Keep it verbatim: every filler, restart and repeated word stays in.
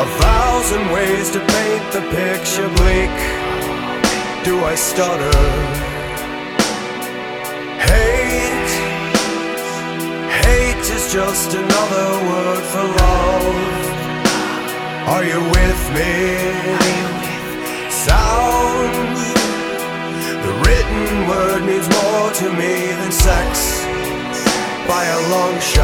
A thousand ways to paint the picture bleak. Do I stutter? Hate, hate is just another word for love. Are you with me? Sound, the written word means more to me than sex by a long shot.